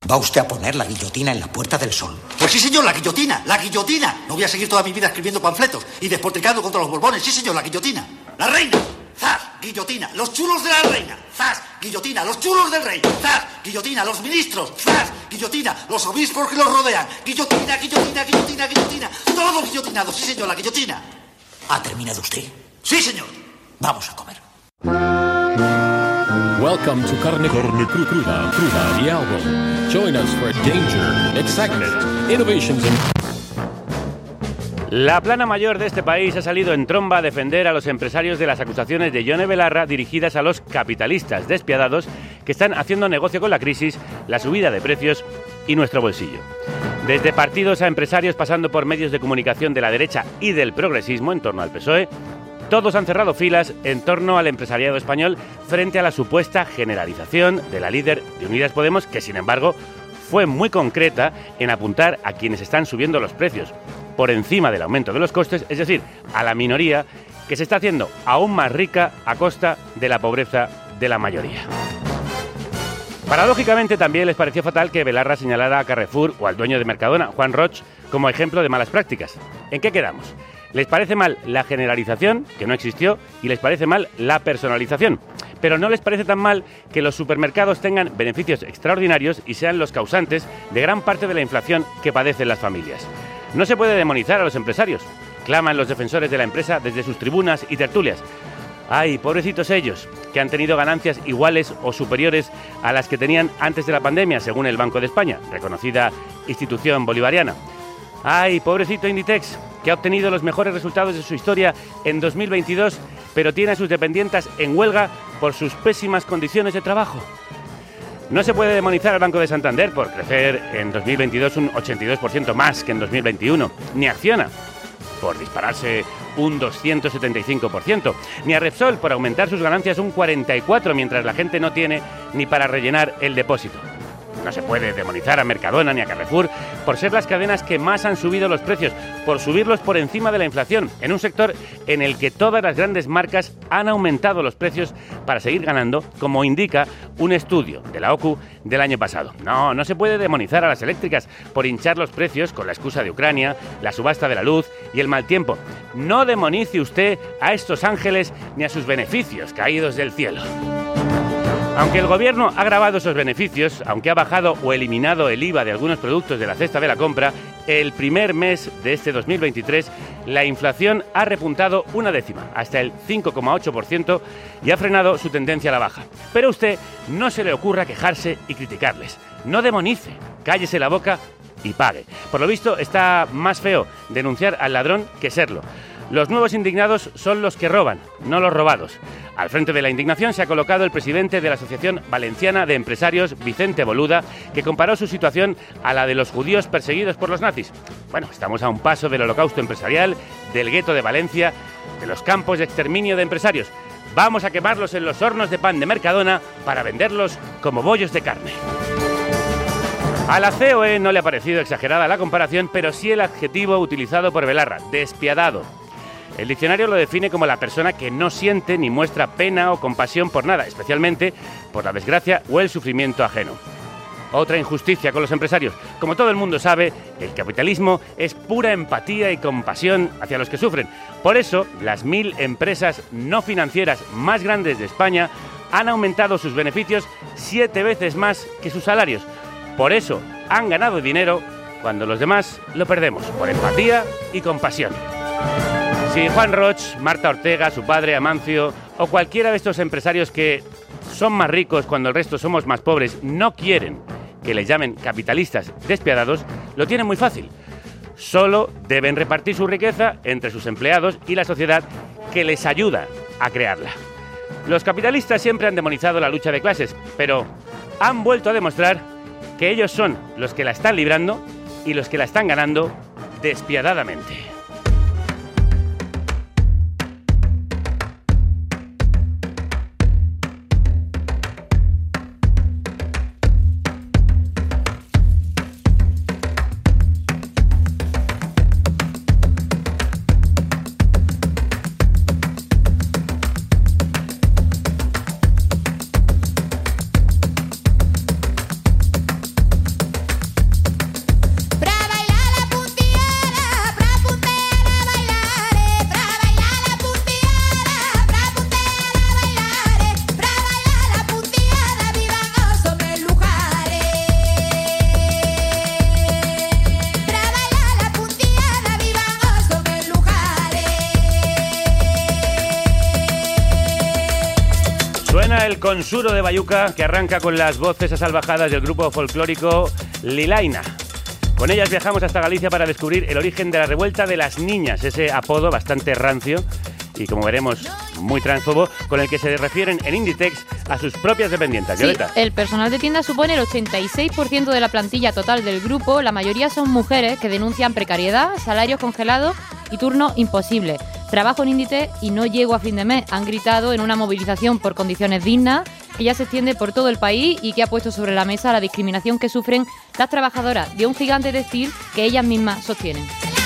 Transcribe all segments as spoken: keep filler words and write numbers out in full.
¿Va usted a poner la guillotina en la Puerta del Sol? Pues sí, señor, la guillotina, la guillotina. No voy a seguir toda mi vida escribiendo panfletos y despotricando contra los Borbones. Sí, señor, la guillotina. La reina. ¡Zas! Guillotina. Los chulos de la reina. ¡Zas! Guillotina. Los chulos del rey. ¡Zas! Guillotina. Los ministros. ¡Zas! Guillotina. Los obispos que los rodean. Guillotina, guillotina, guillotina, guillotina. Todos guillotinados. Sí, señor, la guillotina. ¿Ha terminado usted? Sí, señor. Vamos a comer. Welcome to Carne, Carne Cru- Cruda, Cruda, the album. Join us for danger, excitement, innovations and... La plana mayor de este país ha salido en tromba a defender a los empresarios de las acusaciones de Yone Belarra dirigidas a los capitalistas despiadados que están haciendo negocio con la crisis, la subida de precios y nuestro bolsillo. Desde partidos a empresarios, pasando por medios de comunicación de la derecha y del progresismo en torno al P S O E, todos han cerrado filas en torno al empresariado español frente a la supuesta generalización de la líder de Unidas Podemos, que sin embargo fue muy concreta en apuntar a quienes están subiendo los precios por encima del aumento de los costes, es decir, a la minoría que se está haciendo aún más rica a costa de la pobreza de la mayoría. Paradójicamente también les pareció fatal que Belarra señalara a Carrefour o al dueño de Mercadona, Juan Roig, como ejemplo de malas prácticas. ¿En qué quedamos? Les parece mal la generalización, que no existió, y les parece mal la personalización. Pero no les parece tan mal que los supermercados tengan beneficios extraordinarios y sean los causantes de gran parte de la inflación que padecen las familias. No se puede demonizar a los empresarios, claman los defensores de la empresa desde sus tribunas y tertulias. ¡Ay, pobrecitos ellos!, que han tenido ganancias iguales o superiores a las que tenían antes de la pandemia, según el Banco de España, reconocida institución bolivariana. ¡Ay, pobrecito Inditex!, que ha obtenido los mejores resultados de su historia en dos mil veintidós, pero tiene a sus dependientes en huelga por sus pésimas condiciones de trabajo. No se puede demonizar al Banco de Santander por crecer en dos mil veintidós un ochenta y dos por ciento más que en dos mil veintiuno, ni a Acciona por dispararse un doscientos setenta y cinco por ciento, ni a Repsol por aumentar sus ganancias un cuarenta y cuatro por ciento mientras la gente no tiene ni para rellenar el depósito. No se puede demonizar a Mercadona ni a Carrefour por ser las cadenas que más han subido los precios, por subirlos por encima de la inflación, en un sector en el que todas las grandes marcas han aumentado los precios para seguir ganando, como indica un estudio de la O C U del año pasado. No, no se puede demonizar a las eléctricas por hinchar los precios con la excusa de Ucrania, la subasta de la luz y el mal tiempo. No demonice usted a estos ángeles ni a sus beneficios caídos del cielo. Aunque el gobierno ha grabado esos beneficios, aunque ha bajado o eliminado el I V A de algunos productos de la cesta de la compra, el primer mes de este dos mil veintitrés la inflación ha repuntado una décima, hasta el cinco coma ocho por ciento, y ha frenado su tendencia a la baja. Pero a usted no se le ocurra quejarse y criticarles. No demonice, cállese la boca y pague. Por lo visto está más feo denunciar al ladrón que serlo. Los nuevos indignados son los que roban, no los robados. Al frente de la indignación se ha colocado el presidente de la Asociación Valenciana de Empresarios, Vicente Boluda, que comparó su situación a la de los judíos perseguidos por los nazis. Bueno, estamos a un paso del holocausto empresarial, del gueto de Valencia, de los campos de exterminio de empresarios. Vamos a quemarlos en los hornos de pan de Mercadona para venderlos como bollos de carne. A la C O E no le ha parecido exagerada la comparación, pero sí el adjetivo utilizado por Belarra, despiadado. El diccionario lo define como la persona que no siente ni muestra pena o compasión por nada, especialmente por la desgracia o el sufrimiento ajeno. Otra injusticia con los empresarios. Como todo el mundo sabe, el capitalismo es pura empatía y compasión hacia los que sufren. Por eso, las mil empresas no financieras más grandes de España han aumentado sus beneficios siete veces más que sus salarios. Por eso, han ganado dinero cuando los demás lo perdemos, por empatía y compasión. Si Juan Roig, Marta Ortega, su padre Amancio o cualquiera de estos empresarios que son más ricos cuando el resto somos más pobres no quieren que les llamen capitalistas despiadados, lo tienen muy fácil. Solo deben repartir su riqueza entre sus empleados y la sociedad que les ayuda a crearla. Los capitalistas siempre han demonizado la lucha de clases, pero han vuelto a demostrar que ellos son los que la están librando y los que la están ganando despiadadamente. el Consuro de Bayuca, que arranca con las voces asalvajadas del grupo folclórico Lilaina. Con ellas viajamos hasta Galicia para descubrir el origen de la revuelta de las niñas, ese apodo bastante rancio y, como veremos, muy transfobo, con el que se refieren en Inditex a sus propias dependientes. Sí, Violeta. El personal de tienda supone el ochenta y seis por ciento de la plantilla total del grupo. La mayoría son mujeres que denuncian precariedad, salarios congelados y turno imposible. Trabajo en Inditex y no llego a fin de mes, han gritado en una movilización por condiciones dignas que ya se extiende por todo el país y que ha puesto sobre la mesa la discriminación que sufren las trabajadoras de un gigante textil que ellas mismas sostienen.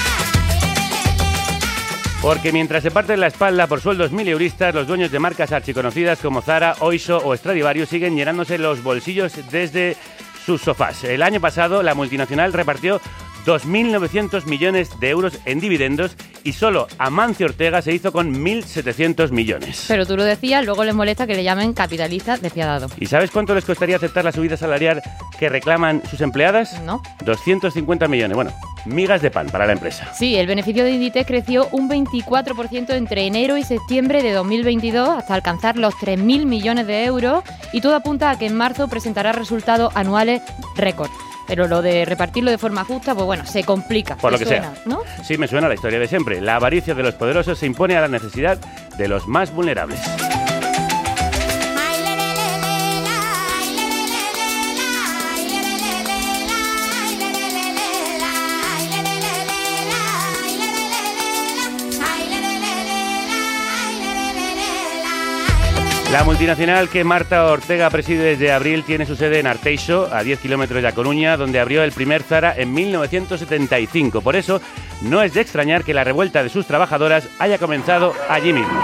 Porque mientras se parten la espalda por sueldos mileuristas, los dueños de marcas archiconocidas como Zara, Oysho o Stradivarius siguen llenándose los bolsillos desde sus sofás. El año pasado, la multinacional repartió dos mil novecientos millones de euros en dividendos y solo Amancio Ortega se hizo con mil setecientos millones. Pero tú lo decías, luego les molesta que le llamen capitalistas despiadados. ¿Y sabes cuánto les costaría aceptar la subida salarial que reclaman sus empleadas? No. doscientos cincuenta millones. Bueno, migas de pan para la empresa. Sí, el beneficio de Inditex creció un veinticuatro por ciento entre enero y septiembre de dos mil veintidós hasta alcanzar los tres mil millones de euros y todo apunta a que en marzo presentará resultados anuales récord. Pero lo de repartirlo de forma justa, pues bueno, se complica. Por lo que suena, sea. ¿no? Sí, me suena la historia de siempre. La avaricia de los poderosos se impone a la necesidad de los más vulnerables. La multinacional que Marta Ortega preside desde abril tiene su sede en Arteixo, a diez kilómetros de A Coruña, donde abrió el primer Zara en mil novecientos setenta y cinco. Por eso, no es de extrañar que la revuelta de sus trabajadoras haya comenzado allí mismo.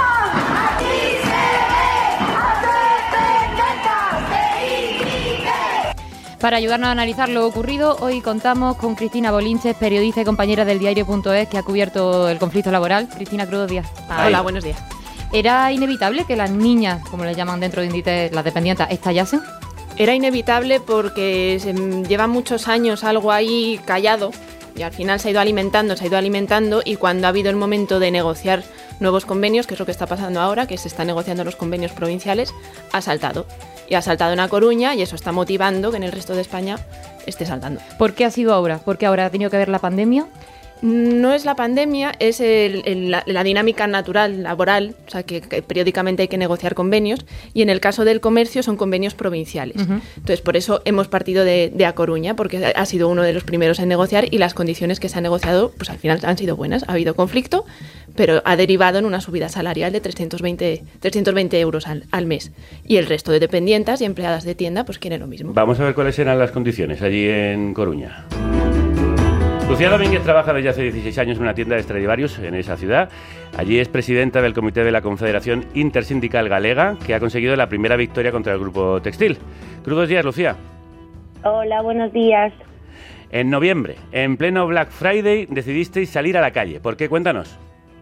Para ayudarnos a analizar lo ocurrido, hoy contamos con Cristina Bolinches, periodista y compañera del diario punto es, que ha cubierto el conflicto laboral. Cristina, crudos días. Ah, hola, buenos días. ¿Era inevitable que las niñas, como les llaman dentro de Inditex, las dependientes, estallasen? Era inevitable porque se lleva muchos años algo ahí callado y al final se ha ido alimentando, se ha ido alimentando y cuando ha habido el momento de negociar nuevos convenios, que es lo que está pasando ahora, que se están negociando los convenios provinciales, ha saltado. Y ha saltado en A Coruña y eso está motivando que en el resto de España esté saltando. ¿Por qué ha sido ahora? ¿Por qué ahora ha tenido que ver la pandemia? No es la pandemia, es el, el, la, la dinámica natural, laboral, o sea que, que periódicamente hay que negociar convenios y en el caso del comercio son convenios provinciales. Uh-huh. Entonces, por eso hemos partido de, de A Coruña, porque ha sido uno de los primeros en negociar y las condiciones que se han negociado, pues al final han sido buenas. Ha habido conflicto, pero ha derivado en una subida salarial de trescientos veinte euros al, al mes. Y el resto de dependientes y empleadas de tienda, pues quieren lo mismo. Vamos a ver cuáles eran las condiciones allí en Coruña. Lucía Domínguez trabaja desde hace dieciséis años en una tienda de Stradivarius en esa ciudad. Allí es presidenta del comité de la Confederación Intersindical Galega, que ha conseguido la primera victoria contra el grupo textil. Crudos días, Lucía. Hola, buenos días. En noviembre, en pleno Black Friday, decidisteis salir a la calle. ¿Por qué? Cuéntanos.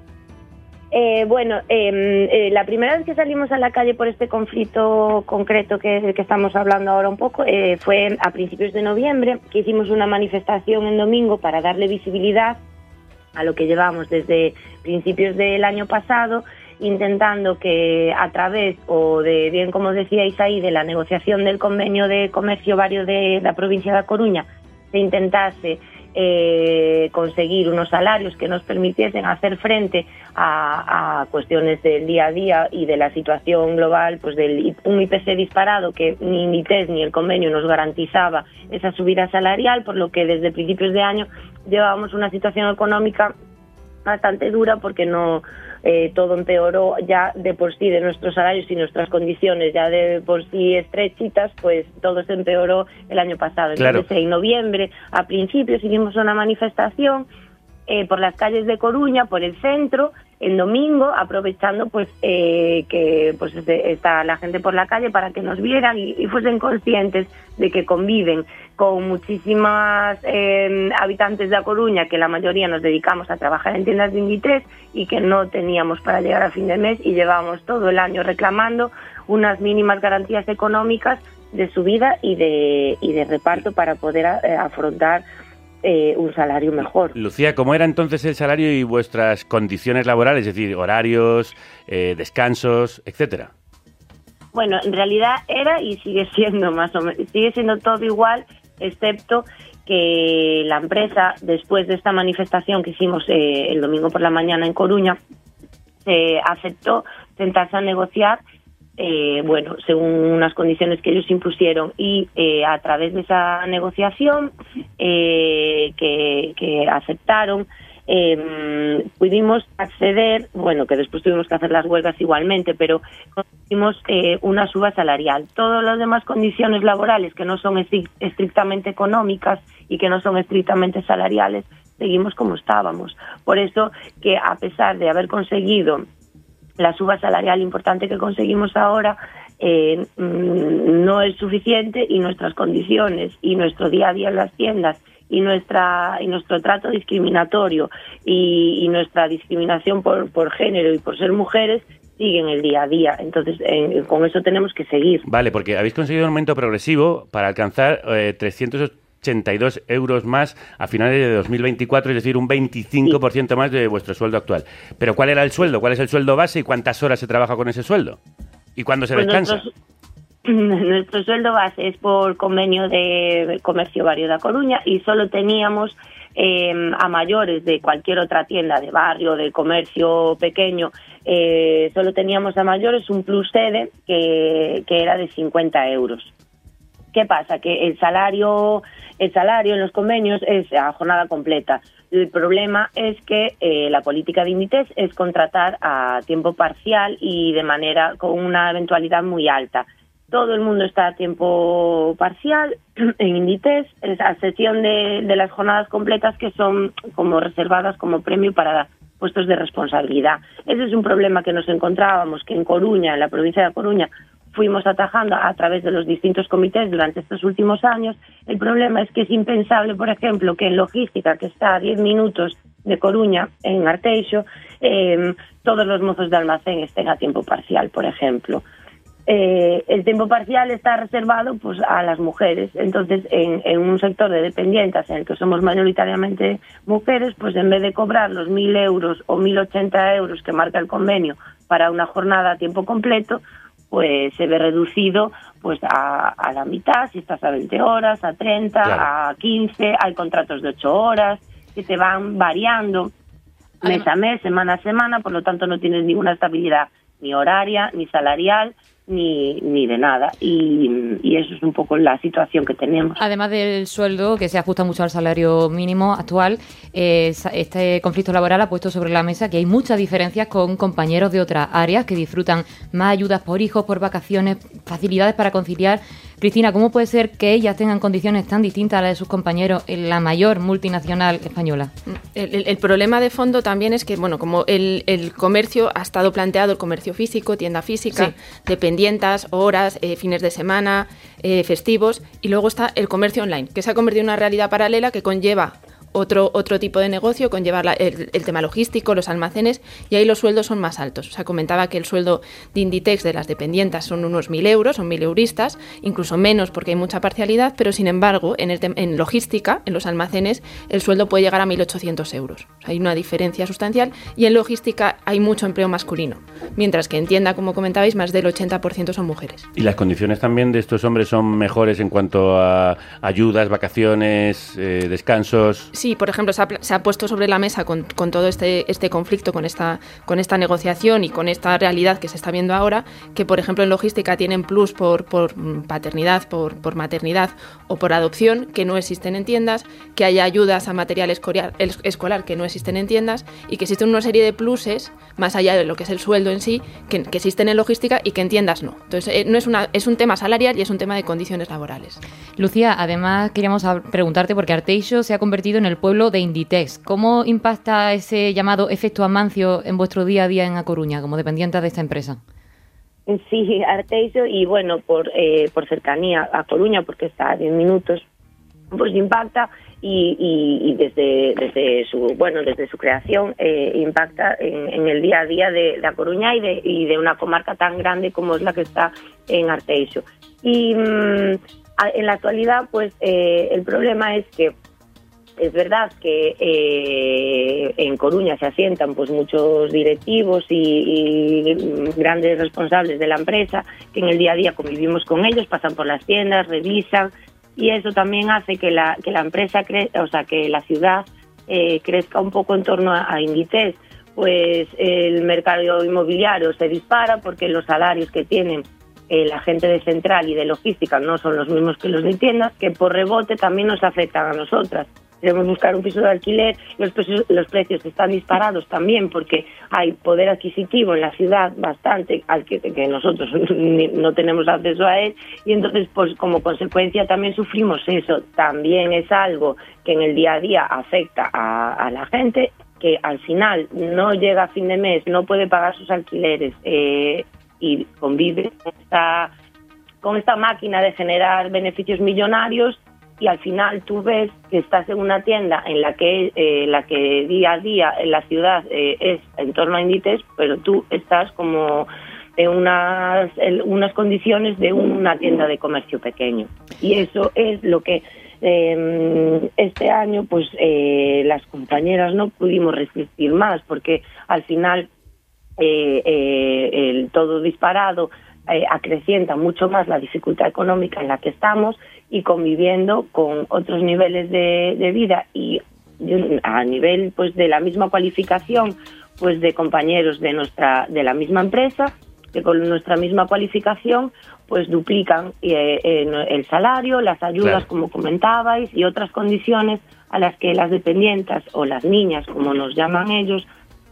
Eh, bueno, eh, eh, la primera vez que salimos a la calle por este conflicto concreto que, del que estamos hablando ahora un poco eh, fue a principios de noviembre, que hicimos una manifestación en domingo para darle visibilidad a lo que llevamos desde principios del año pasado, intentando que a través, o de bien como decíais ahí, de la negociación del convenio de comercio vario de la provincia de A Coruña, se intentase Eh, conseguir unos salarios que nos permitiesen hacer frente a, a cuestiones del día a día y de la situación global, pues del un I P C disparado que ni Inditex ni el convenio nos garantizaba esa subida salarial, por lo que desde principios de año llevábamos una situación económica bastante dura porque no eh, todo empeoró ya de por sí de nuestros salarios y nuestras condiciones ya de por sí estrechitas, pues todo se empeoró el año pasado. Entonces, claro, en noviembre, a principios, hicimos una manifestación eh, por las calles de Coruña, por el centro, en domingo, aprovechando pues eh, que pues está la gente por la calle para que nos vieran y, y fuesen conscientes de que conviven con muchísimas eh, habitantes de A Coruña, que la mayoría nos dedicamos a trabajar en tiendas de Inditex y que no teníamos para llegar a fin de mes y llevamos todo el año reclamando unas mínimas garantías económicas de subida y de, y de reparto para poder eh, afrontar Eh, un salario mejor. Lucía, ¿cómo era entonces el salario y vuestras condiciones laborales, es decir, horarios, eh, descansos, etcétera? Bueno, en realidad era y sigue siendo más o menos, sigue siendo todo igual, excepto que la empresa, después de esta manifestación que hicimos eh, el domingo por la mañana en Coruña, se aceptó sentarse a negociar, eh, bueno, según unas condiciones que ellos impusieron, y eh, a través de esa negociación eh, que, que aceptaron, eh, pudimos acceder, bueno, que después tuvimos que hacer las huelgas igualmente, pero conseguimos eh, una suba salarial. Todas las demás condiciones laborales que no son estri- estrictamente económicas y que no son estrictamente salariales, seguimos como estábamos. Por eso que a pesar de haber conseguido la suba salarial importante que conseguimos ahora, eh, no es suficiente, y nuestras condiciones y nuestro día a día en las tiendas y nuestra y nuestro trato discriminatorio y, y nuestra discriminación por, por género y por ser mujeres siguen el día a día. Entonces, eh, con eso tenemos que seguir. Vale, porque habéis conseguido un aumento progresivo para alcanzar eh, trescientos ochenta y dos euros más a finales de dos mil veinticuatro, es decir, un veinticinco por ciento más de vuestro sueldo actual. Pero ¿cuál era el sueldo? ¿Cuál es el sueldo base y cuántas horas se trabaja con ese sueldo? ¿Y cuándo se Pues descansa? Nuestro, nuestro sueldo base es por convenio de Comercio Barrio da Coruña, y solo teníamos eh, a mayores de cualquier otra tienda de barrio, de comercio pequeño, eh, solo teníamos a mayores un plus sede que, que era de cincuenta euros. ¿Qué pasa? Que el salario el salario en los convenios es a jornada completa. El problema es que eh, la política de Inditex es contratar a tiempo parcial y de manera con una eventualidad muy alta. Todo el mundo está a tiempo parcial en Inditex, a excepción de, de las jornadas completas, que son como reservadas como premio para puestos de responsabilidad. Ese es un problema que nos encontrábamos, que en Coruña, en la provincia de Coruña, fuimos atajando a través de los distintos comités durante estos últimos años. El problema es que es impensable, por ejemplo, que en logística, que está a diez minutos de Coruña, en Arteixo, eh, todos los mozos de almacén estén a tiempo parcial, por ejemplo. Eh, el tiempo parcial está reservado pues a las mujeres. Entonces, en, en un sector de dependientes en el que somos mayoritariamente mujeres, pues en vez de cobrar los mil euros o mil ochenta euros que marca el convenio para una jornada a tiempo completo, pues se ve reducido pues a, a la mitad, si estás a veinte horas, a treinta, claro, a quince, hay contratos de ocho horas que te van variando mes a mes, semana a semana, por lo tanto no tienes ninguna estabilidad ni horaria, ni salarial, ni, ni de nada, y, y eso es un poco la situación que tenemos. Además del sueldo, que se ajusta mucho al salario mínimo actual, eh, este conflicto laboral ha puesto sobre la mesa que hay muchas diferencias con compañeros de otras áreas que disfrutan más ayudas por hijos, por vacaciones, facilidades para conciliar. Cristina, ¿cómo puede ser que ellas tengan condiciones tan distintas a las de sus compañeros en la mayor multinacional española? El, el, el problema de fondo también es que, bueno, como el, el comercio ha estado planteado, el comercio físico, tienda física, sí, dependientas, horas, eh, fines de semana, eh, festivos, y luego está el comercio online, que se ha convertido en una realidad paralela que conlleva Otro, otro tipo de negocio, conlleva la, el, el tema logístico, los almacenes, y ahí los sueldos son más altos. O sea, comentaba que el sueldo de Inditex de las dependientas son unos mil euros, son mil euristas, incluso menos porque hay mucha parcialidad, pero sin embargo, en, el, en logística, en los almacenes, el sueldo puede llegar a mil ochocientos euros. O sea, hay una diferencia sustancial, y en logística hay mucho empleo masculino, mientras que en tienda, como comentabais, más del ochenta por ciento son mujeres. ¿Y las condiciones también de estos hombres son mejores en cuanto a ayudas, vacaciones, eh, descansos? Sí, por ejemplo, se ha, se ha puesto sobre la mesa con, con todo este, este conflicto, con esta, con esta negociación y con esta realidad que se está viendo ahora, que, por ejemplo, en logística tienen plus por, por paternidad, por, por maternidad o por adopción, que no existen en tiendas, que haya ayudas a material escolar, escolar que no existen en tiendas, y que existen una serie de pluses, más allá de lo que es el sueldo en sí, que, que existen en logística y que en tiendas no. Entonces, eh, no es, una, es un tema salarial y es un tema de condiciones laborales. Lucía, además queríamos preguntarte, porque Arteixo se ha convertido en el pueblo de Inditex. ¿Cómo impacta ese llamado efecto Amancio en vuestro día a día en A Coruña, como dependientes de esta empresa? Sí, Arteixo, y bueno, por eh, por cercanía a Coruña, porque está a diez minutos, pues impacta, y, y, y desde desde su bueno desde su creación eh, impacta en, en el día a día de, de A Coruña y de, y de una comarca tan grande como es la que está en Arteixo. Y mmm, en la actualidad, pues eh, el problema es que es verdad que eh, en Coruña se asientan pues muchos directivos y, y grandes responsables de la empresa que en el día a día convivimos con ellos, pasan por las tiendas, revisan, y eso también hace que la que la empresa cre o sea que la ciudad eh, crezca un poco en torno a, a Inditex. Pues el mercado inmobiliario se dispara porque los salarios que tienen eh, la gente de central y de logística no son los mismos que los de tiendas, que por rebote también nos afectan a nosotras. Queremos buscar un piso de alquiler, los precios, los precios están disparados también porque hay poder adquisitivo en la ciudad bastante al que, que nosotros no tenemos acceso a él, y entonces pues como consecuencia también sufrimos eso. También es algo que en el día a día afecta a, a la gente, que al final no llega a fin de mes, no puede pagar sus alquileres eh, y convive con esta, con esta máquina de generar beneficios millonarios, y al final tú ves que estás en una tienda en la que eh, la que día a día en la ciudad eh, es en torno a Inditex, pero tú estás como en unas, en unas condiciones de una tienda de comercio pequeño. Y eso es lo que eh, este año pues eh, las compañeras no pudimos resistir más, porque al final eh, eh, el todo disparado eh, acrecienta mucho más la dificultad económica en la que estamos, y conviviendo con otros niveles de, de vida y a nivel pues de la misma cualificación pues de compañeros de nuestra de la misma empresa, que con nuestra misma cualificación pues duplican eh, eh, el salario, las ayudas, claro, como comentabais, y otras condiciones a las que las dependientas o las niñas, como nos llaman ellos,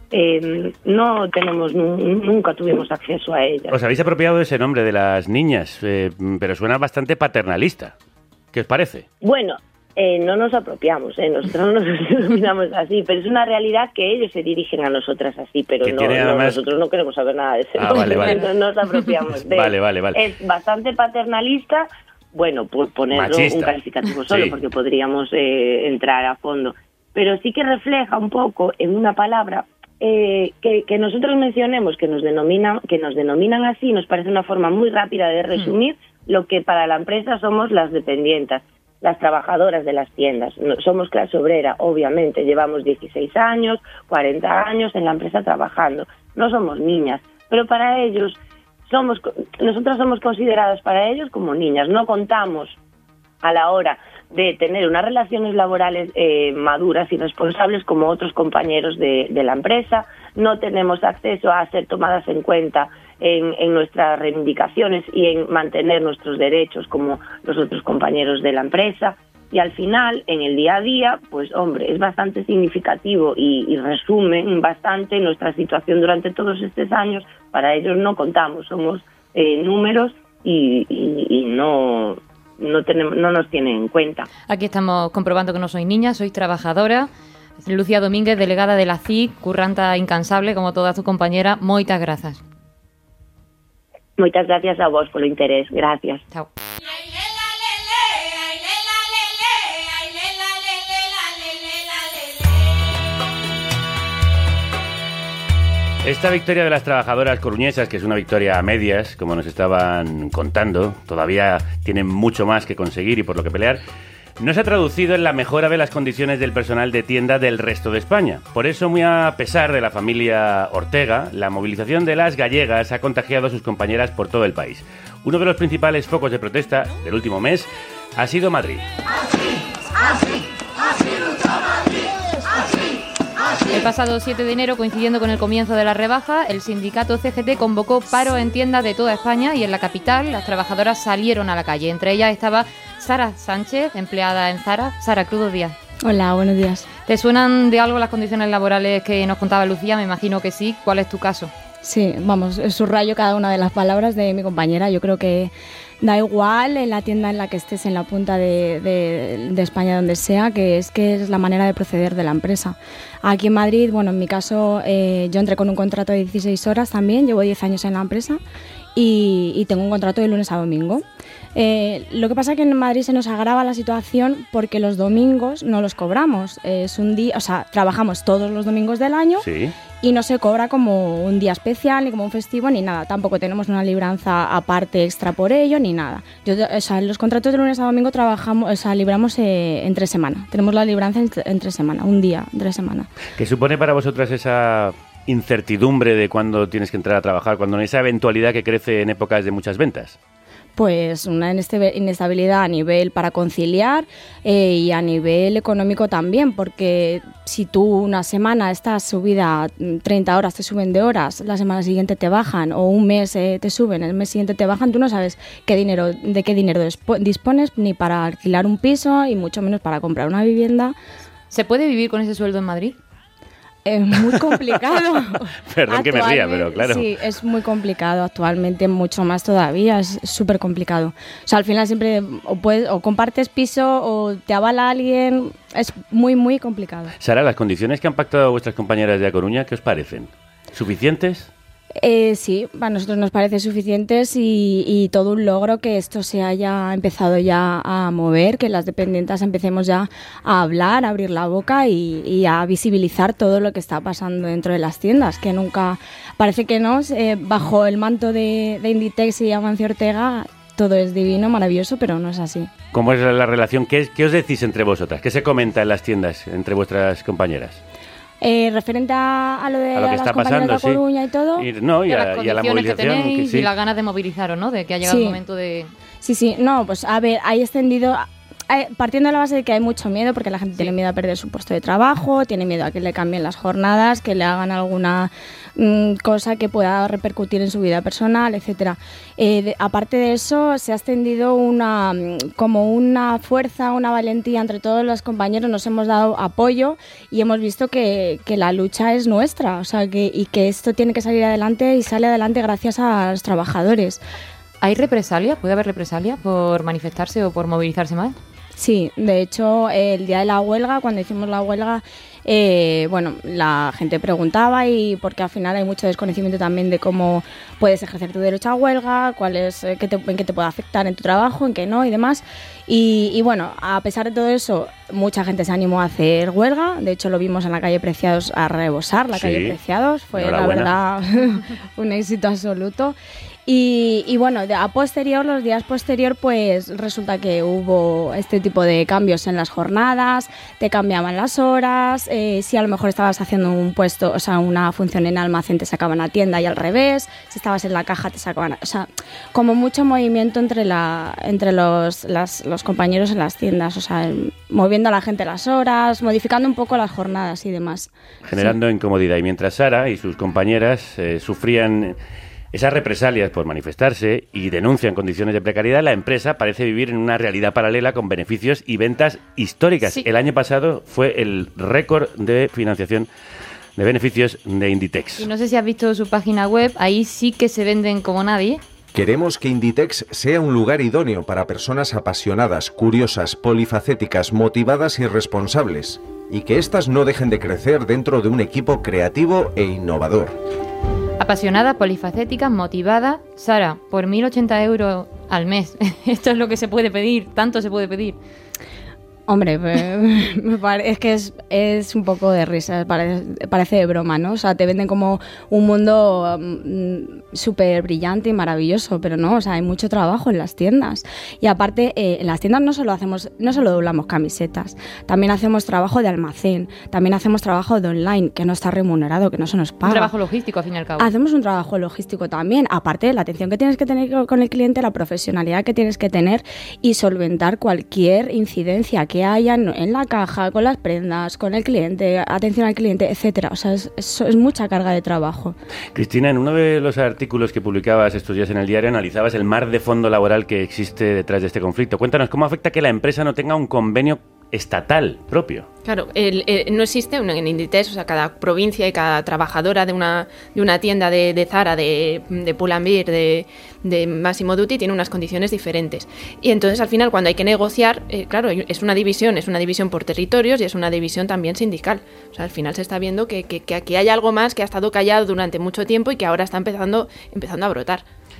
Eh, no tenemos, nunca tuvimos acceso a ellas. Os habéis apropiado de ese nombre de las niñas, eh, pero suena bastante paternalista. ¿Qué os parece? Bueno, eh, no nos apropiamos, eh, nosotros no nos denominamos así, pero es una realidad que ellos se dirigen a nosotras así, pero no, no además... nosotros no queremos saber nada de ese ah, nombre, vale, vale. no nos apropiamos de vale, vale, vale. Es bastante paternalista, bueno, por ponerlo machista. Un calificativo solo, sí, porque podríamos eh, entrar a fondo, pero sí que refleja un poco en una palabra. Eh, que, que nosotros mencionemos que nos denominan que nos denominan así nos parece una forma muy rápida de resumir mm. lo que para la empresa somos las dependientas, las trabajadoras de las tiendas. No, somos clase obrera, obviamente, llevamos dieciséis años, cuarenta años en la empresa trabajando, no somos niñas, pero para ellos somos nosotros somos consideradas para ellos como niñas, no contamos a la hora de tener unas relaciones laborales eh, maduras y responsables como otros compañeros de, de la empresa, no tenemos acceso a ser tomadas en cuenta en, en nuestras reivindicaciones y en mantener nuestros derechos como los otros compañeros de la empresa, y al final, en el día a día, pues hombre, es bastante significativo y, y resume bastante nuestra situación durante todos estos años. Para ellos no contamos, somos eh, números y, y, y no... No, tenemos, no nos tienen en cuenta. Aquí estamos comprobando que no sois niñas, sois trabajadora. Lucía Domínguez, delegada de la C I C, curranta incansable como todas tus compañeras. Moitas grazas. Moitas gracias a vos polo interés. Gracias. Chao. Esta victoria de las trabajadoras coruñesas, que es una victoria a medias, como nos estaban contando, todavía tienen mucho más que conseguir y por lo que pelear, no se ha traducido en la mejora de las condiciones del personal de tienda del resto de España. Por eso, muy a pesar de la familia Ortega, la movilización de las gallegas ha contagiado a sus compañeras por todo el país. Uno de los principales focos de protesta del último mes ha sido Madrid. Así, así, así lucha Madrid, así. El pasado siete de enero, coincidiendo con el comienzo de la rebaja, el sindicato C G T convocó paro en tiendas de toda España, y en la capital las trabajadoras salieron a la calle. Entre ellas estaba Sara Sánchez, empleada en Zara. Sara, crudos días. Hola, buenos días. ¿Te suenan de algo las condiciones laborales que nos contaba Lucía? Me imagino que sí. ¿Cuál es tu caso? Sí, vamos, subrayo cada una de las palabras de mi compañera. Yo creo que da igual en la tienda en la que estés, en la punta de, de, de España, donde sea, que es que es la manera de proceder de la empresa. Aquí en Madrid, bueno, en mi caso, eh, yo entré con un contrato de dieciséis horas también, llevo diez años en la empresa y, y tengo un contrato de lunes a domingo. Eh, lo que pasa es que en Madrid se nos agrava la situación porque los domingos no los cobramos. Eh, es un día, o sea, trabajamos todos los domingos del año. Sí. Y no se cobra como un día especial, ni como un festivo, ni nada. Tampoco tenemos una libranza aparte extra por ello, ni nada. Yo, o sea, los contratos de lunes a domingo trabajamos, o sea, libramos eh, entre semana. Tenemos la libranza entre, entre semana, un día entre semana. ¿Qué supone para vosotras esa incertidumbre de cuándo tienes que entrar a trabajar, cuando no esa eventualidad que crece en épocas de muchas ventas? Pues una inestabilidad a nivel para conciliar eh, y a nivel económico también, porque si tú una semana estás subida treinta horas, te suben de horas, la semana siguiente te bajan, o un mes eh, te suben, el mes siguiente te bajan, tú no sabes qué dinero, de qué dinero dispones ni para alquilar un piso y mucho menos para comprar una vivienda. ¿Se puede vivir con ese sueldo en Madrid? Es muy complicado. Perdón que me ría, pero claro. Sí, es muy complicado actualmente, mucho más todavía, es súper complicado. O sea, al final siempre o, puedes, o compartes piso o te avala alguien, es muy, muy complicado. Sara, las condiciones que han pactado vuestras compañeras de A Coruña, ¿qué os parecen? ¿Suficientes? Eh, sí, para nosotros nos parece suficientes y, y todo un logro que esto se haya empezado ya a mover, que las dependientes empecemos ya a hablar, a abrir la boca y, y a visibilizar todo lo que está pasando dentro de las tiendas, que nunca, parece que no, eh, bajo el manto de, de Inditex y Amancio Ortega todo es divino, maravilloso, pero no es así. ¿Cómo es la relación? ¿Qué, qué os decís entre vosotras? ¿Qué se comenta en las tiendas entre vuestras compañeras? Eh, referente a, a lo de a lo que las está compañeras pasando, de Coruña sí. y todo. Y, no, y, y, a, a, las y a la movilización. Que tenéis, que sí. Y las ganas de movilizaros, ¿no? De que ha llegado sí. el momento de... Sí, sí. No, pues a ver, hay extendido... Hay, partiendo de la base de que hay mucho miedo, porque la gente sí. tiene miedo a perder su puesto de trabajo, tiene miedo a que le cambien las jornadas, que le hagan alguna mmm, cosa que pueda repercutir en su vida personal, etcétera. Eh, de, aparte de eso, se ha extendido una como una fuerza, una valentía entre todos los compañeros, nos hemos dado apoyo y hemos visto que, que la lucha es nuestra, o sea, que, y que esto tiene que salir adelante y sale adelante gracias a los trabajadores. ¿Hay represalia? ¿Puede haber represalia por manifestarse o por movilizarse más? Sí, de hecho, el día de la huelga, cuando hicimos la huelga, eh, bueno, la gente preguntaba y porque al final hay mucho desconocimiento también de cómo puedes ejercer tu derecho a huelga, cuál es, eh, qué te, en qué te puede afectar en tu trabajo, en qué no y demás. Y, y bueno, a pesar de todo eso, mucha gente se animó a hacer huelga. De hecho, lo vimos en la calle Preciados a rebosar, la sí. calle Preciados. Fue, la verdad, un éxito absoluto. Y, y bueno, de, a posterior, los días posterior, pues resulta que hubo este tipo de cambios en las jornadas, te cambiaban las horas, eh, si a lo mejor estabas haciendo un puesto, o sea, una función en almacén te sacaban la tienda y al revés, si estabas en la caja te sacaban, o sea, como mucho movimiento entre la entre los, las, los compañeros en las tiendas, o sea, moviendo a la gente las horas, modificando un poco las jornadas y demás. Generando sí. incomodidad. Y mientras Sara y sus compañeras eh, sufrían esas represalias por manifestarse y denuncian condiciones de precariedad, la empresa parece vivir en una realidad paralela con beneficios y ventas históricas. Sí. El año pasado fue el récord de financiación de beneficios de Inditex. Y no sé si has visto su página web, ahí sí que se venden como nadie. Queremos que Inditex sea un lugar idóneo para personas apasionadas, curiosas, polifacéticas, motivadas y responsables, y que éstas no dejen de crecer dentro de un equipo creativo e innovador. Apasionada, polifacética, motivada. Sara, por mil ochenta euros al mes. Esto es lo que se puede pedir, tanto se puede pedir. Hombre, me, me pare, es que es, es un poco de risa, parece, parece de broma, ¿no? O sea, te venden como un mundo um, súper brillante y maravilloso, pero no, o sea, hay mucho trabajo en las tiendas. Y aparte, eh, en las tiendas no solo hacemos, no solo doblamos camisetas, también hacemos trabajo de almacén, también hacemos trabajo de online, que no está remunerado, que no se nos paga. Un trabajo logístico, al fin y al cabo. Hacemos un trabajo logístico también, aparte de la atención que tienes que tener con el cliente, la profesionalidad que tienes que tener y solventar cualquier incidencia que haya en la caja, con las prendas, con el cliente, atención al cliente, etcétera. O sea, es, es, es mucha carga de trabajo. Cristina, en uno de los artículos que publicabas estos días en el diario analizabas el mar de fondo laboral que existe detrás de este conflicto. Cuéntanos, ¿cómo afecta que la empresa no tenga un convenio estatal propio? Claro, el, el, no existe en Inditex, o sea, cada provincia y cada trabajadora de una de una tienda de, de Zara, de, de Pull&Bear, de, de Massimo Dutti tiene unas condiciones diferentes. Y entonces al final cuando hay que negociar, eh, claro, es una división, es una división por territorios y es una división también sindical. O sea, al final se está viendo que, que, que aquí hay algo más que ha estado callado durante mucho tiempo y que ahora está empezando, empezando a brotar.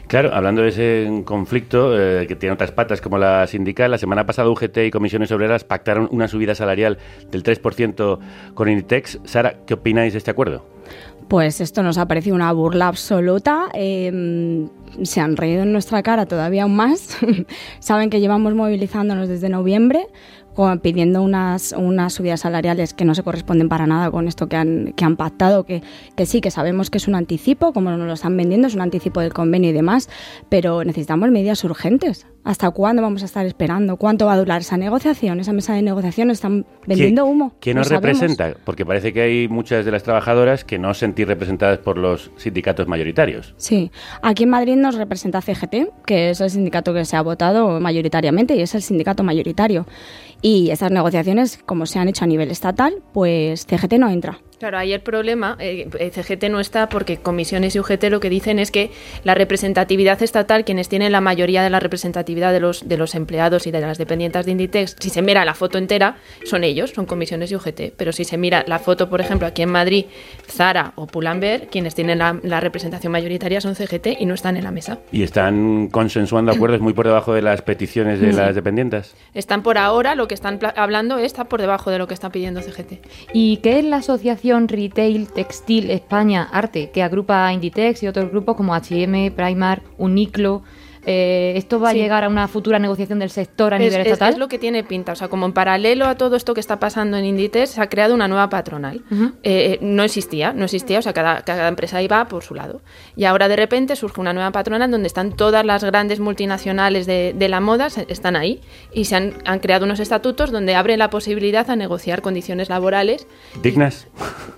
Claro, hablando de ese conflicto eh, que tiene otras patas como la sindical, la semana pasada U G T y Comisiones Obreras pactaron una subida salarial del tres por ciento con Inditex. Sara, ¿qué opináis de este acuerdo? Pues esto nos ha parecido una burla absoluta. Eh, se han reído en nuestra cara todavía aún más. Saben que llevamos movilizándonos desde noviembre, pidiendo unas, unas subidas salariales que no se corresponden para nada con esto que han, que han pactado, que, que sí, que sabemos que es un anticipo, como nos lo están vendiendo, es un anticipo del convenio y demás, pero necesitamos medidas urgentes. ¿Hasta cuándo vamos a estar esperando? ¿Cuánto va a durar esa negociación? Esa mesa de negociación están vendiendo humo. ¿Quién nos representa? Porque parece que hay muchas de las trabajadoras que no se sentís representadas por los sindicatos mayoritarios. Sí, aquí en Madrid nos representa C G T, que es el sindicato que se ha votado mayoritariamente y es el sindicato mayoritario. Y estas negociaciones, como se han hecho a nivel estatal, pues C G T no entra. Claro, ahí el problema, eh, C G T no está porque Comisiones y U G T lo que dicen es que la representatividad estatal, quienes tienen la mayoría de la representatividad de los, de los empleados y de las dependientes de Inditex, si se mira la foto entera, son ellos, son Comisiones y U G T. Pero si se mira la foto, por ejemplo, aquí en Madrid, Zara o Pull&Bear, quienes tienen la, la representación mayoritaria son C G T y no están en la mesa. ¿Y están consensuando acuerdos muy por debajo de las peticiones de sí. las dependientes? Están por ahora, lo que están pla- hablando está por debajo de lo que está pidiendo C G T. ¿Y qué es la asociación Retail Textil España Arte, que agrupa a Inditex y otros grupos como H y M, Primark, Uniqlo? Eh, ¿Esto va sí. a llegar a una futura negociación del sector a es, nivel es, estatal? Es lo que tiene pinta. O sea, como en paralelo a todo esto que está pasando en Inditex, se ha creado una nueva patronal. Uh-huh. Eh, no existía, no existía. O sea, cada, cada empresa iba por su lado. Y ahora de repente surge una nueva patronal donde están todas las grandes multinacionales de, de la moda, están ahí. Y se han, han creado unos estatutos donde abre la posibilidad a negociar condiciones laborales. ¿Dignas?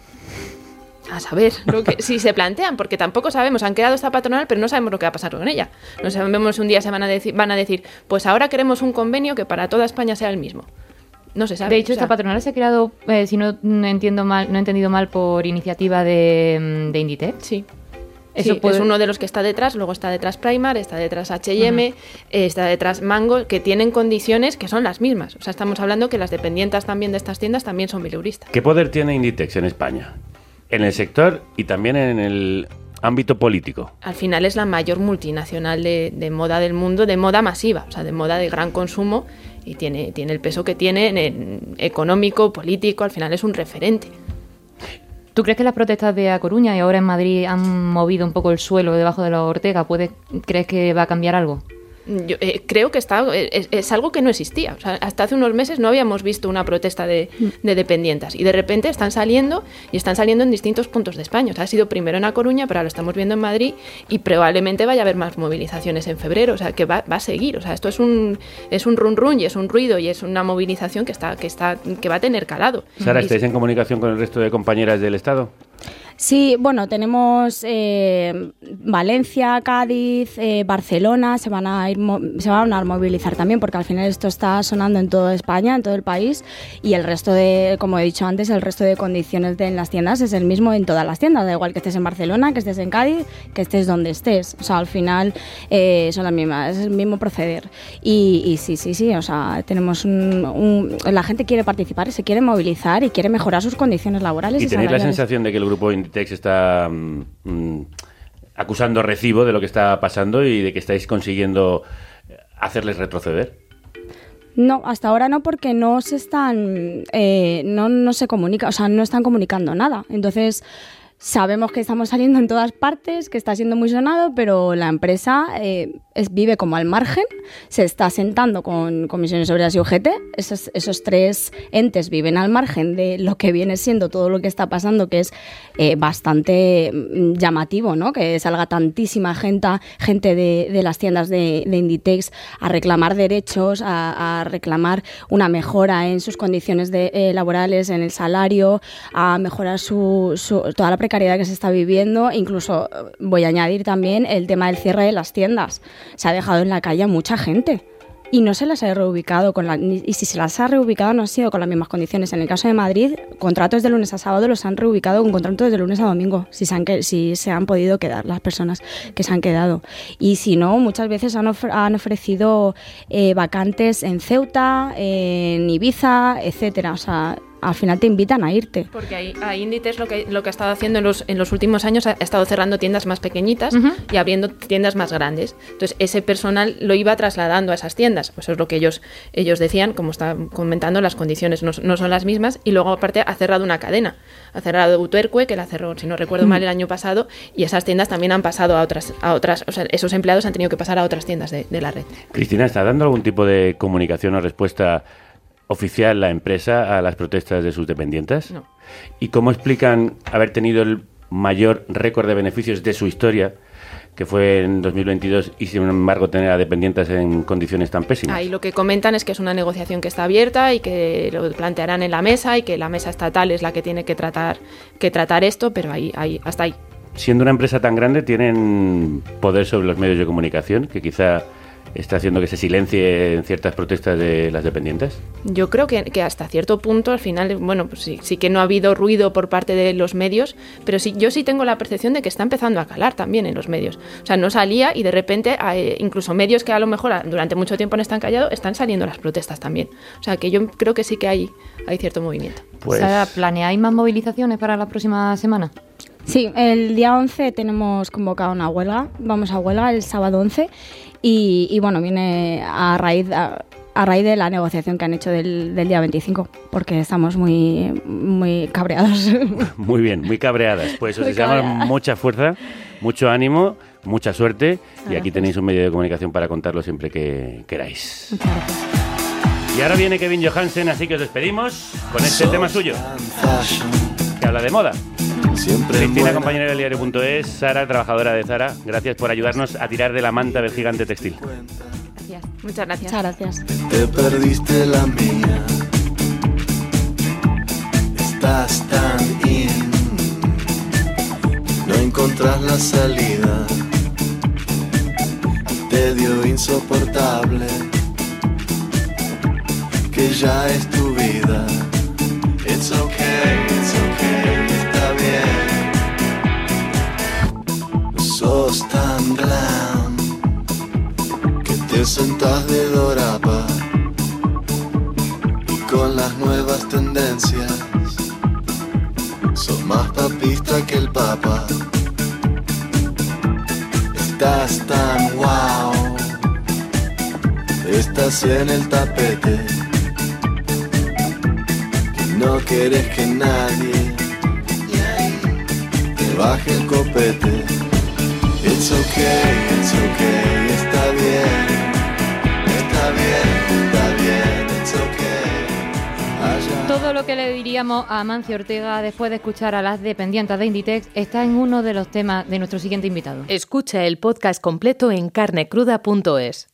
A saber lo que si se plantean, porque tampoco sabemos, han creado esta patronal, pero no sabemos lo que va a pasar con ella. No sabemos, un día se van a decir, van a decir, pues ahora queremos un convenio que para toda España sea el mismo. No se sabe. De hecho, o sea, esta patronal se ha creado, eh, si no entiendo mal, no he entendido mal, por iniciativa de, de Inditex. Sí. Eso sí, puede... es uno de los que está detrás, luego está detrás Primark, está detrás H y M, uh-huh. eh, está detrás Mango, que tienen condiciones que son las mismas. O sea, estamos hablando que las dependientes también de estas tiendas también son mileuristas. ¿Qué poder tiene Inditex en España? En el sector y también en el ámbito político. Al final es la mayor multinacional de, de moda del mundo, de moda masiva, o sea, de moda de gran consumo, y tiene, tiene el peso que tiene en el económico, político, al final es un referente. ¿Tú crees que las protestas de A Coruña y ahora en Madrid han movido un poco el suelo debajo de la Ortega? ¿Puede, ¿Crees que va a cambiar algo? Yo eh, creo que está es, es algo que no existía. O sea, hasta hace unos meses no habíamos visto una protesta de, de dependientes y de repente están saliendo y están saliendo en distintos puntos de España. O sea, ha sido primero en A Coruña, pero ahora lo estamos viendo en Madrid y probablemente vaya a haber más movilizaciones en febrero. O sea, que va, va a seguir. O sea, esto es un es un run run y es un ruido y es una movilización que está que está que va a tener calado. Sara, ¿estáis en comunicación con el resto de compañeras del Estado? Sí, bueno, tenemos eh, Valencia, Cádiz, eh, Barcelona, se van a ir se van a movilizar también porque al final esto está sonando en toda España, en todo el país, y el resto de, como he dicho antes, el resto de condiciones de en las tiendas es el mismo en todas las tiendas, da igual que estés en Barcelona, que estés en Cádiz, que estés donde estés, o sea, al final eh, son las mismas, es el mismo proceder. Y, y sí, sí, sí, o sea, tenemos un, un, la gente quiere participar, se quiere movilizar y quiere mejorar sus condiciones laborales. ¿Y, y tenéis la sensación de que el grupo Inditex está mmm, acusando recibo de lo que está pasando y de que estáis consiguiendo hacerles retroceder? No, hasta ahora no, porque no se están, eh, no, no se comunica, o sea, no están comunicando nada. Entonces, sabemos que estamos saliendo en todas partes, que está siendo muy sonado, pero la empresa eh, es, vive como al margen, se está sentando con Comisiones Obreras y U G T, esos, esos tres entes viven al margen de lo que viene siendo todo lo que está pasando, que es eh, bastante llamativo, ¿no? Que salga tantísima gente, gente de, de las tiendas de, de Inditex a reclamar derechos, a, a reclamar una mejora en sus condiciones de, eh, laborales, en el salario, a mejorar su, su, toda la precariedad que se está viviendo. Incluso voy a añadir también el tema del cierre de las tiendas. Se ha dejado en la calle a mucha gente y no se las ha reubicado con la, y si se las ha reubicado no ha sido con las mismas condiciones. En el caso de Madrid, contratos de lunes a sábado los han reubicado con contratos de lunes a domingo, si se han, si se han podido quedar las personas que se han quedado. Y si no, muchas veces han, ofre, han ofrecido eh, vacantes en Ceuta, en Ibiza, etcétera. O sea, al final te invitan a irte. Porque ahí, a Inditex lo que, lo que ha estado haciendo en los, en los últimos años ha, ha estado cerrando tiendas más pequeñitas uh-huh. y abriendo tiendas más grandes. Entonces ese personal lo iba trasladando a esas tiendas. Pues eso es lo que ellos, ellos decían, como está comentando, las condiciones no, no son las mismas. Y luego aparte ha cerrado una cadena. Ha cerrado Utuercue, que la cerró, si no recuerdo mal, el año pasado, y esas tiendas también han pasado a otras, a otras, o sea, esos empleados han tenido que pasar a otras tiendas de, de la red. Cristina, ¿está dando algún tipo de comunicación o respuesta oficial la empresa a las protestas de sus dependientes? No. ¿Y cómo explican haber tenido el mayor récord de beneficios de su historia, que fue en dos mil veintidós, y sin embargo tener a dependientes en condiciones tan pésimas? Ahí lo que comentan es que es una negociación que está abierta y que lo plantearán en la mesa y que la mesa estatal es la que tiene que tratar, que tratar esto, pero ahí, ahí, hasta ahí. Siendo una empresa tan grande, ¿tienen poder sobre los medios de comunicación que quizá está haciendo que se silencie en ciertas protestas de las dependientes? Yo creo que, que hasta cierto punto, al final, bueno, pues sí, sí que no ha habido ruido por parte de los medios, pero sí, yo sí tengo la percepción de que está empezando a calar también en los medios. O sea, no salía y de repente, eh, incluso medios que a lo mejor durante mucho tiempo no están callados, están saliendo las protestas también. O sea, que yo creo que sí que hay, hay cierto movimiento. Pues... Sara, ¿planeáis más movilizaciones para la próxima semana? Sí, el día once tenemos convocada una huelga, vamos a huelga el sábado once y, y bueno, viene a raíz, a, a raíz de la negociación que han hecho del, del día veinticinco, porque estamos muy, muy cabreados. Muy bien, muy cabreadas, pues os deseamos mucha fuerza, mucho ánimo, mucha suerte y aquí tenéis un medio de comunicación para contarlo siempre que queráis. Muchas gracias. Y ahora viene Kevin Johansen, así que os despedimos con este tema suyo, que habla de moda. Siempre Cristina, compañera del diario punto es, Sara, trabajadora de Zara, gracias por ayudarnos a tirar de la manta del gigante textil. Gracias. Muchas gracias. Muchas gracias. Te perdiste la mía. Estás tan in. No encontrás la salida. Te dio insoportable. Que ya es tu vida. It's okay, it's okay. Sos tan glam que te sentás de dorapa y con las nuevas tendencias sos más papista que el papa. Estás tan wow, estás en el tapete que no querés que nadie te baje el copete. It's okay, it's okay, está bien, está bien, está bien, it's okay. Allá. Todo lo que le diríamos a Amancio Ortega después de escuchar a las dependientes de Inditex está en uno de los temas de nuestro siguiente invitado. Escucha el podcast completo en carne cruda punto es.